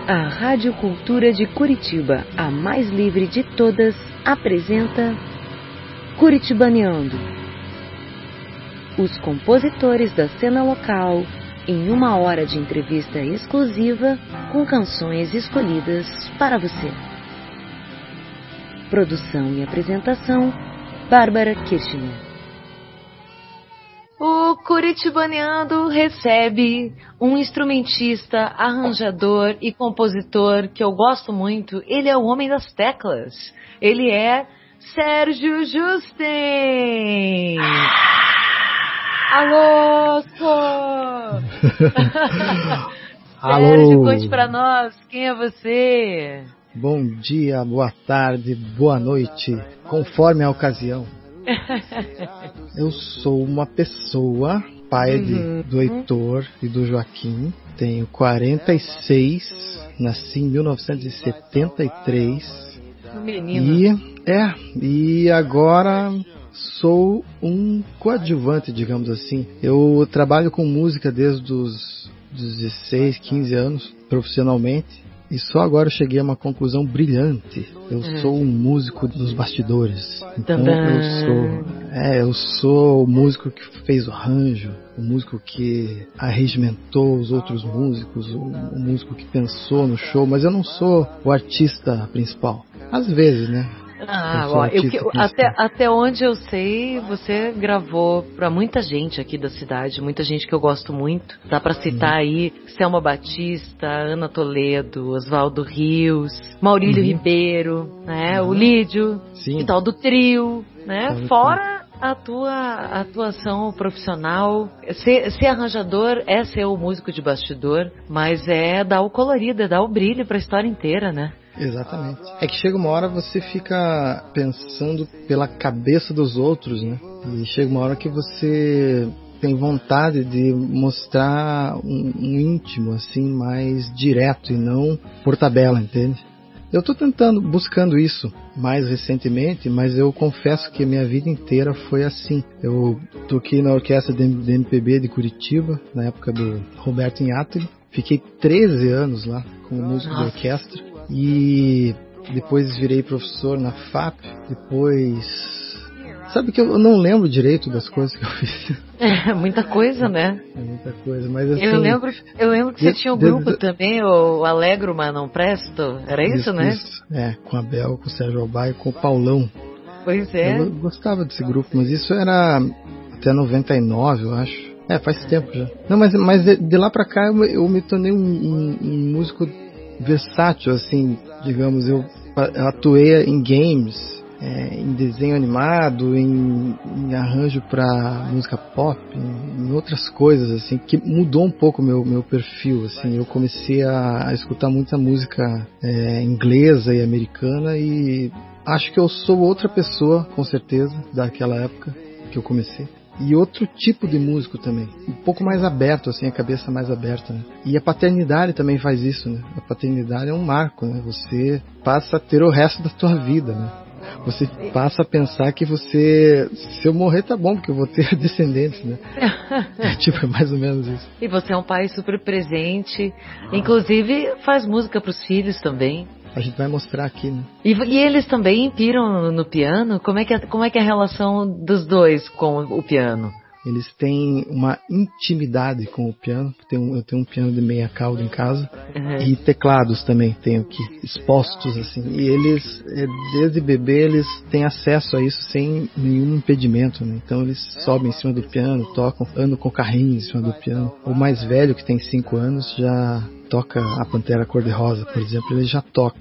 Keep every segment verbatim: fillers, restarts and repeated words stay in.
A Rádio Cultura de Curitiba, a mais livre de todas, apresenta Curitibaneando. Os compositores da cena local, em uma hora de entrevista exclusiva com canções escolhidas para você. Produção e apresentação, Bárbara Kirchner. O Curitibaneando recebe um instrumentista, arranjador e compositor que eu gosto muito. Ele é o homem das teclas. Ele é Sérgio Justen. Alô, Sérgio, conte pra nós, quem é você? Bom dia, boa tarde, boa noite, conforme a ocasião. Eu sou uma pessoa, pai Uhum. de, do Heitor e do Joaquim. Tenho quarenta e seis, nasci em mil novecentos e setenta e três. Menino. E, é, e agora sou um coadjuvante, digamos assim. Eu trabalho com música desde os dezesseis, quinze anos, profissionalmente. E só agora eu cheguei a uma conclusão brilhante. Eu Uhum. sou um músico dos bastidores. Então Tadã. eu sou, é, eu sou o músico que fez o arranjo, o músico que arregimentou os outros músicos, o, o músico que pensou no show, mas eu não sou o artista principal. Às vezes, né? Ah, Eu sou ó, eu, artista que- principal. até, até onde eu sei, você gravou pra muita gente aqui da cidade, muita gente que eu gosto muito. Dá pra citar Uhum. aí Selma Batista, Ana Toledo, Oswaldo Rios, Maurílio Uhum. Ribeiro, né? Uhum. O Lídio, Sim. e tal do trio, né? Tal do Fora a tua atuação profissional. Ser, ser arranjador é ser o músico de bastidor, mas é dar o colorido, é dar o brilho pra história inteira, né? Exatamente. É que chega uma hora você fica pensando pela cabeça dos outros, né? E chega uma hora que você tem vontade de mostrar um, um íntimo, assim, mais direto e não por tabela, entende? Eu tô tentando, buscando isso mais recentemente, mas eu confesso que a minha vida inteira foi assim. Eu toquei na orquestra de M P B de Curitiba, na época do Roberto Inhatili. Fiquei treze anos lá como músico de Nossa. orquestra. E depois virei professor na F A P. Depois... Sabe que eu não lembro direito das coisas que eu fiz. É, muita coisa, né? É muita coisa, mas assim... Eu lembro, eu lembro que você de- tinha um de- grupo de- também, o Alegro, mas não presto. Era isso, né? Isso, é, com a Bel, com o Sérgio Albá e com o Paulão. Pois é. Eu gostava desse grupo, mas isso era até noventa e nove, eu acho. É, faz tempo já. Não, mas, mas de, de lá pra cá eu, me- eu me tornei um, um- um músico versátil, assim, digamos. Eu, pa- eu atuei em games, é, em desenho animado, em, em arranjo pra música pop, em, em outras coisas, assim, que mudou um pouco o meu, meu perfil, assim. Eu comecei a, a escutar muita música é, inglesa e americana e acho que eu sou outra pessoa, com certeza, daquela época que eu comecei. E outro tipo de músico também, um pouco mais aberto, assim, a cabeça mais aberta, né? E a paternidade também faz isso, né? A paternidade é um marco, né? Você passa a ter o resto da tua vida, né? Você passa a pensar que você, se eu morrer tá bom, porque eu vou ter descendentes, né? É, tipo, é mais ou menos isso. E você é um pai super presente. Inclusive, faz música pros filhos também. A gente vai mostrar aqui, né? E, e eles também piram no, no piano? Como é, que é, como é que é a relação dos dois com o piano? Eles têm uma intimidade com o piano. Tem um- eu tenho um piano de meia cauda em casa. Uhum. E teclados também tenho aqui, expostos assim. E eles, eh, desde bebê, eles têm acesso a isso sem nenhum impedimento, né? Então eles sobem em cima do piano, tocam, andam com carrinho em cima do piano. O mais velho, que tem cinco anos, já toca a Pantera Cor-de-Rosa, por exemplo, ele já toca.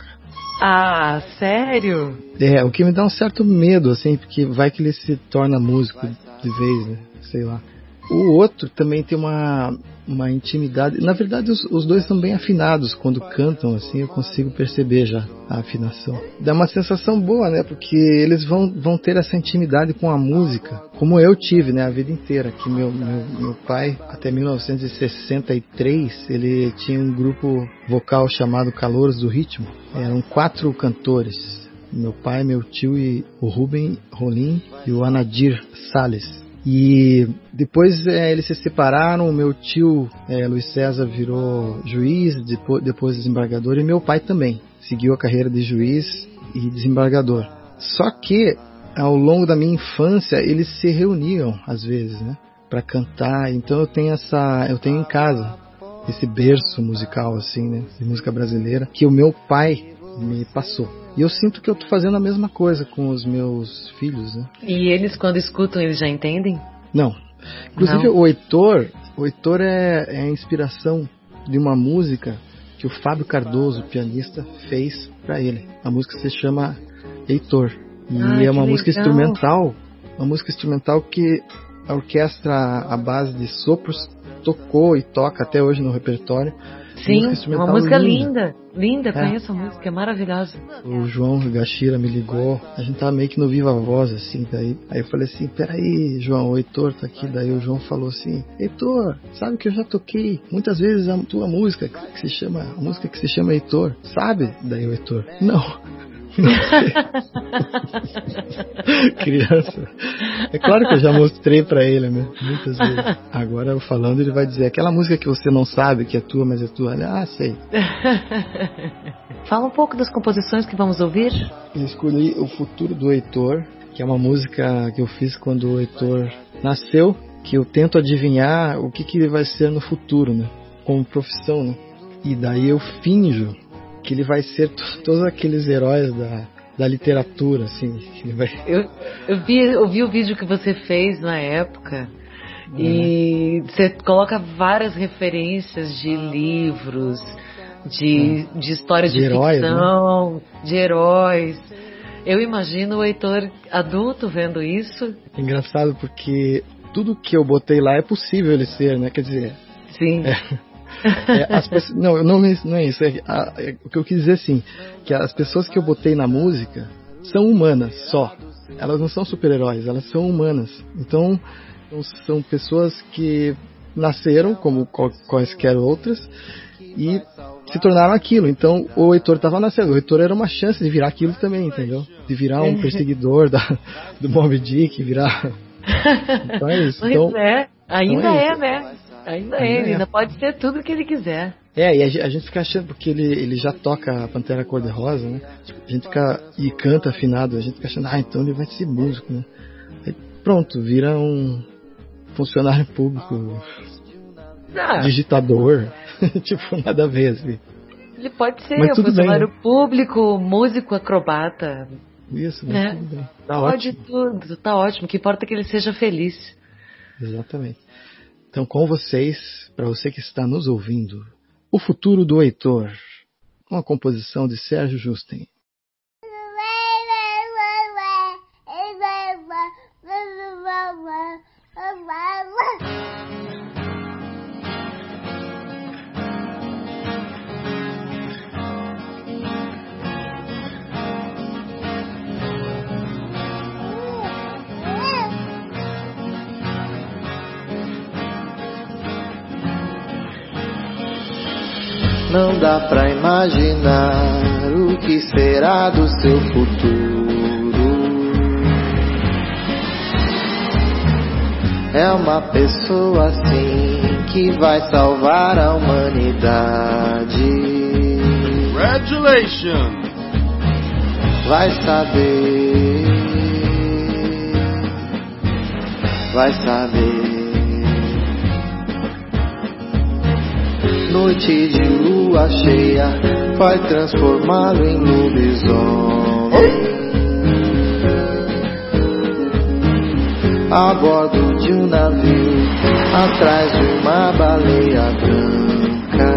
Ah, sério? É, o que me dá um certo medo, assim, porque vai que ele se torna músico de vez, né? Sei lá. O outro também tem uma, uma intimidade. Na verdade, os, os dois são bem afinados. Quando cantam, assim, eu consigo perceber já a afinação. Dá uma sensação boa, né? Porque eles vão, vão ter essa intimidade com a música, como eu tive, né? A vida inteira. Que meu, meu, meu pai, até mil novecentos e sessenta e três, ele tinha um grupo vocal chamado Calouros do Ritmo. Eram quatro cantores. Meu pai, meu tio e o Rubem Rolim e o Anadir Salles. E depois é, eles se separaram, o meu tio é, Luiz César virou juiz, depois, depois desembargador, e meu pai também seguiu a carreira de juiz e desembargador. Só que ao longo da minha infância eles se reuniam às vezes, né, para cantar. Então eu tenho essa, eu tenho em casa esse berço musical assim, né, de música brasileira que o meu pai me passou. E eu sinto que eu tô fazendo a mesma coisa com os meus filhos, né? E eles, quando escutam, eles já entendem? Não. Inclusive, Não. o Heitor, o Heitor é, é a inspiração de uma música que o Fábio Cardoso, pianista, fez para ele. A música se chama Heitor. E Ai, é uma música legal. instrumental, uma música instrumental que a orquestra à base de sopros tocou e toca até hoje no repertório. Sim, música uma música linda, linda, é. Conheço a música, é maravilhosa. O João Gachira me ligou, a gente tava meio que no Viva Voz, assim, daí, aí eu falei assim, peraí, João, o Heitor tá aqui, daí o João falou assim, Heitor, sabe que eu já toquei muitas vezes a tua música, que se chama, a música que se chama Heitor, sabe? Daí o Heitor, não. Criança. É claro que eu já mostrei pra ele, né? Muitas vezes. Agora eu falando, ele vai dizer aquela música que você não sabe que é tua, mas é tua. Ah, sei. Fala um pouco das composições que vamos ouvir. Eu escolhi O Futuro do Heitor, que é uma música que eu fiz quando o Heitor nasceu, que eu tento adivinhar o que, que ele vai ser no futuro, né? Como profissão, né? E daí eu finjo que ele vai ser t- todos aqueles heróis da, da literatura, assim. Ele vai... eu, eu, vi, eu vi o vídeo que você fez na época, é. E você coloca várias referências de livros, de, é. de histórias de, de heróis, ficção, né? De heróis. Eu imagino o Heitor adulto vendo isso. É engraçado porque tudo que eu botei lá é possível ele ser, né? Quer dizer... Sim. É. É, as pessoas, não, não, não é isso. É, a, é, o que eu quis dizer assim, que as pessoas que eu botei na música são humanas só. Elas não são super-heróis, elas são humanas. Então, são pessoas que nasceram como quaisquer outras e se tornaram aquilo. Então, o Heitor estava nascendo. O Heitor era uma chance de virar aquilo também, entendeu? De virar um perseguidor da, do Moby Dick, virar... Então é isso. Pois então, é, ainda então é, é, né? Ainda é, ele ainda pode ser tudo que ele quiser. É, e a gente fica achando, porque ele, ele já toca a Pantera Cor-de-Rosa, né? A gente fica, e canta afinado, a gente fica achando, ah, então ele vai ser músico, né? Aí, pronto, vira um funcionário público, ah. digitador, tipo, nada a ver, assim. Ele pode ser um funcionário bem, né? público, músico, acrobata. Isso, né? Tudo bem. Tá pode ótimo. tudo, tá ótimo, o que importa é que ele seja feliz. Exatamente. Então, com vocês, para você que está nos ouvindo, O Futuro do Heitor, uma composição de Sérgio Justen. Não dá pra imaginar o que será do seu futuro. É uma pessoa assim que vai salvar a humanidade. Congratulations! Vai saber, vai saber. Noite de lua cheia vai transformá-lo em lobisomem. A bordo de um navio, atrás de uma baleia branca.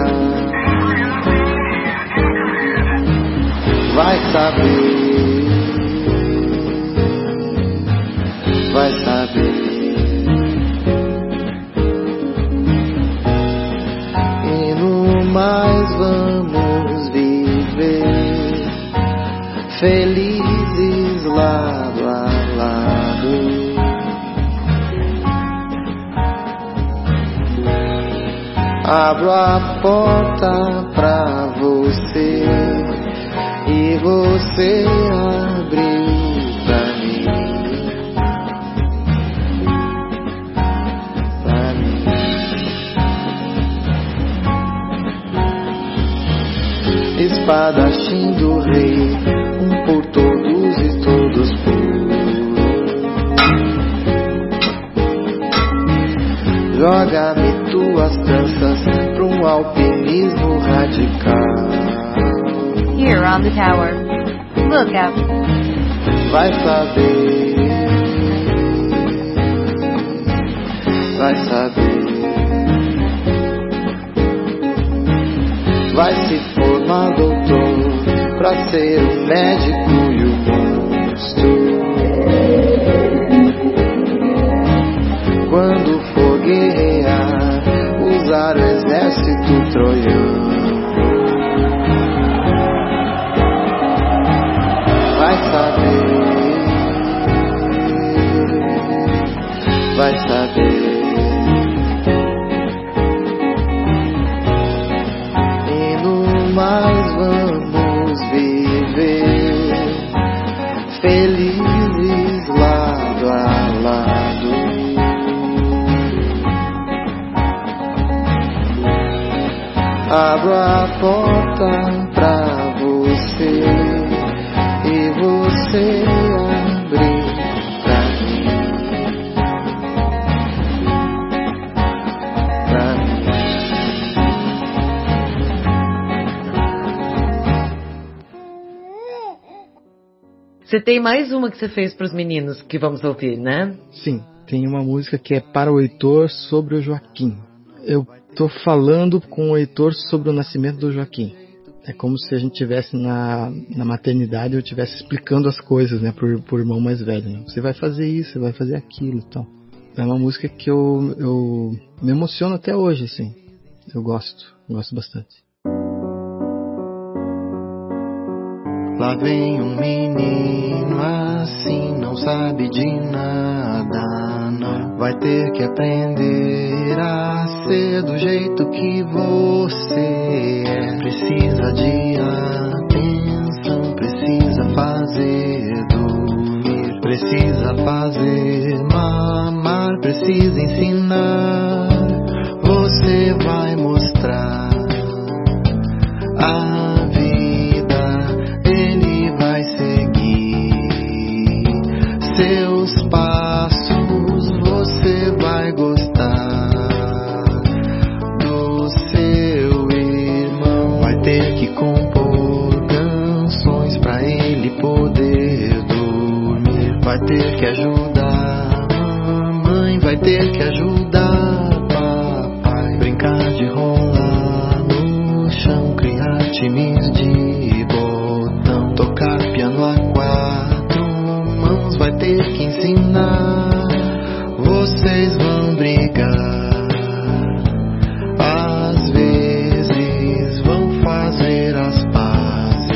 Vai saber, vai saber. Mas vamos viver felizes lado a lado. Abro a porta pra você e você abriu pra mim. espadachim do rei, um por todos e todos por um. Joga-me tuas tranças pra um alpinismo radical. Here on the tower, look up. Vai saber, vai saber. Vai se formar doutor pra ser o médico e o monstro. Quando for guerrear, usar o exército troiano. Vai saber, vai saber. E no mais vamos viver felizes lado a lado. Abro a porta pra você e você abrir pra mim, pra mim. Você tem mais uma que você fez para os meninos que vamos ouvir, né? Sim, tem uma música que é para o Heitor sobre o Joaquim. Eu tô falando com o Heitor sobre o nascimento do Joaquim. É como se a gente estivesse na, na maternidade e eu estivesse explicando as coisas, né, pro, pro irmão mais velho. Né? Você vai fazer isso, você vai fazer aquilo e tal. É uma música que eu, eu me emociono até hoje, assim. Eu gosto, gosto bastante. Lá vem um menino assim, não sabe de nada, não. Vai ter que aprender a ser do jeito que você é. Precisa de atenção, precisa fazer dormir, precisa fazer mamar, precisa ensinar. Você vai mostrar a seus passos, você vai gostar do seu irmão. Vai ter que compor canções pra ele poder dormir. Vai ter que ajudar mamãe, vai ter que ajudar papai. Brincar de rolar no chão, criar times de botão, tocar piano a quatro. Vai ter que ensinar, vocês vão brigar, às vezes vão fazer as pazes,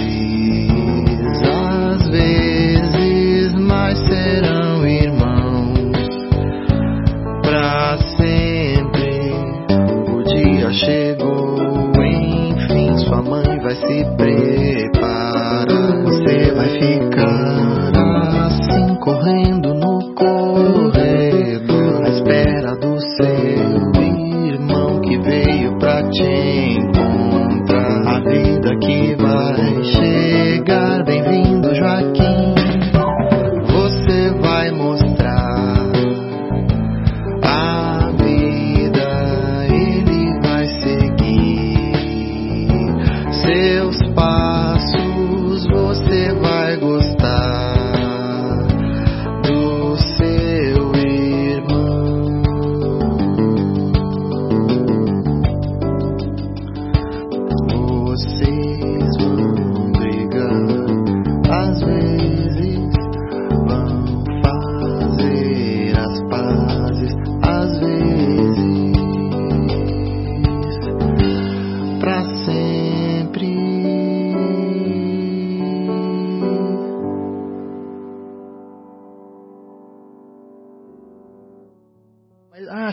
às vezes, mas serão irmãos pra sempre. O dia chegou, enfim, sua mãe vai se preparar, você vai ficar correndo no corredor, à espera do seu irmão que veio pra te encontrar. A vida que vai chegar, bem-vindo Joaquim. Você vai mostrar a vida, ele vai seguir seus passos.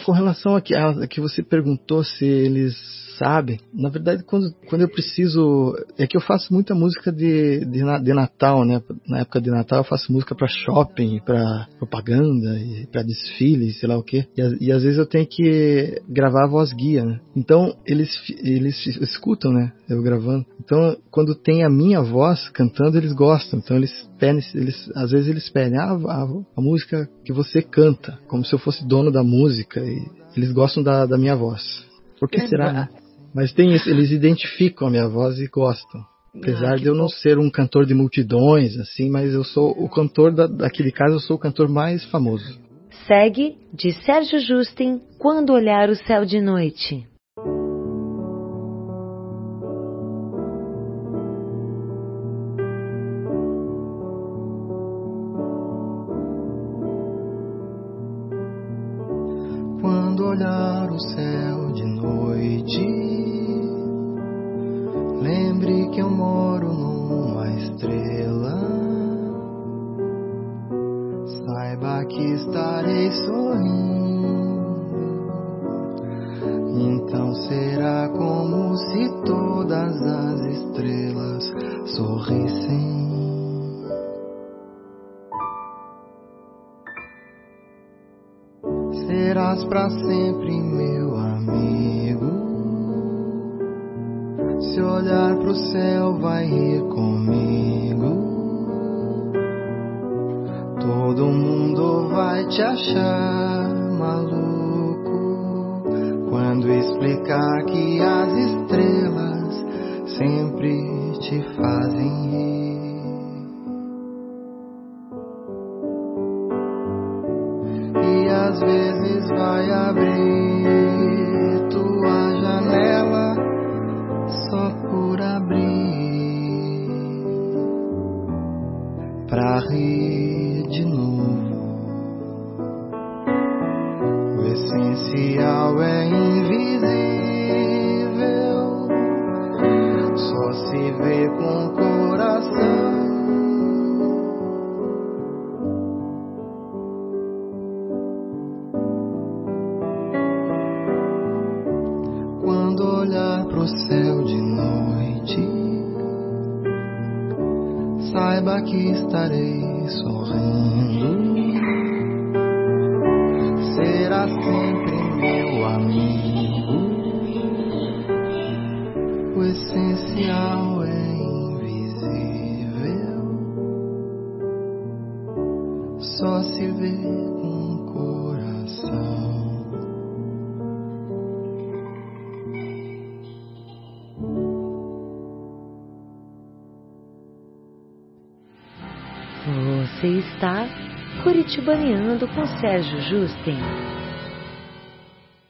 com relação a que, a que você perguntou se eles sabem, na verdade, quando, quando eu preciso, é que eu faço muita música de, de, de Natal, né? Na época de Natal eu faço música para shopping, para propaganda, para desfile, sei lá o quê. E, e às vezes eu tenho que gravar a voz guia, né? Então eles, eles escutam, né? Eu gravando. Então quando tem a minha voz cantando, eles gostam. Então eles pedem, eles, às vezes eles pedem ah, a, a música que você canta, como se eu fosse dono da música. E eles gostam da, da minha voz. Por que será, né? Mas tem isso, eles identificam a minha voz e gostam. Apesar ah, de eu não bom. ser um cantor de multidões, assim, mas eu sou o cantor, da, daquele caso, eu sou o cantor mais famoso. Segue, de Sérgio Justen, Quando Olhar o Céu de Noite. Quando olhar o céu de noite, lembre que eu moro numa estrela. Saiba que estarei sorrindo. Então será como se todas as estrelas sorrissem. Serás pra sempre meu amigo. Se olhar pro céu vai rir comigo. Todo mundo vai te achar maluco quando explicar que as estrelas sempre te fazem rir. E às vezes vai abrir tua janela só por abrir, pra rir de novo. O essencial é invisível, só se vê com o coração. Quando olhar pro céu de noite, saiba que estarei sorrindo. Será sempre meu amigo. O essencial é invisível, só se vê com o coração. Você está curitibaneando com Sérgio Justen.